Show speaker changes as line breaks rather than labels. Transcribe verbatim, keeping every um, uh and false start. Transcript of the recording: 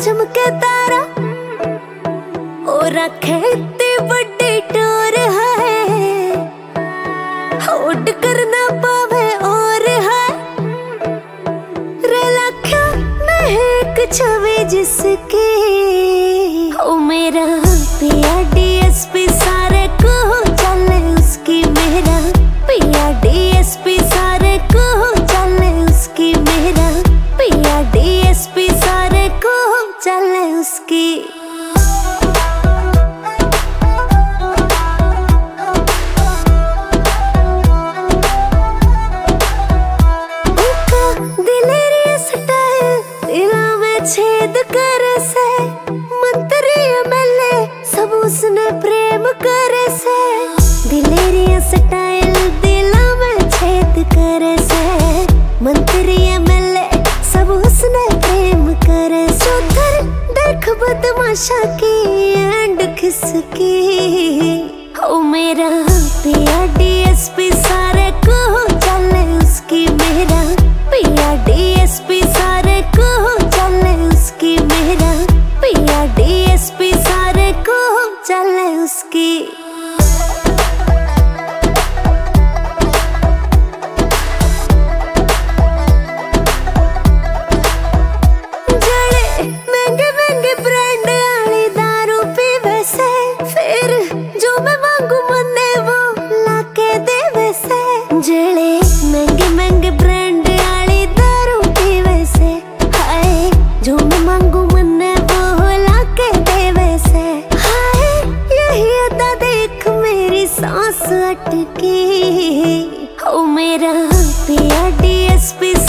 चमके तारा और रखे इतनी बड़ी टोर है, होड़ करना पावे और है रे लाख्या महक छवि जिसकी। ओ मेरा पिया डीएसपी सारे को चले उसकी, मेरा पिया डीएसपी सारे को चले उसकी, मेरा पिया डीएसपी सारे को चले उसकी। छेद करे से मंत्री एमएलए सब उसने प्रेम करे से, दिलेरिया स्टाइल दिला में छेद करे से मंत्री एमएलए सब उसने प्रेम करे से। उधर देख बदमाशा की एंड खिसकी। ओ मेरा पिया डीएसपी सारे को चले उसकी, मेरा पिया डीएसपी सारे को चले उसकी, मेरा पिया डीएसपी सारे को चले उसकी। जड़े महंगे महंगे ब्रांड वाली दारू पीवे से, फिर जो मैं मांगू मन्ने वो लाके देवे से। जड़े महंगे महंगे ब्रांड वाली दारू पीवे से, हाय जो मैं मांगू मन्ने वो लाके देवे से। हाय यही अदा देख मेरी सांस अटकी। ओ मेरा पिया डीएसपी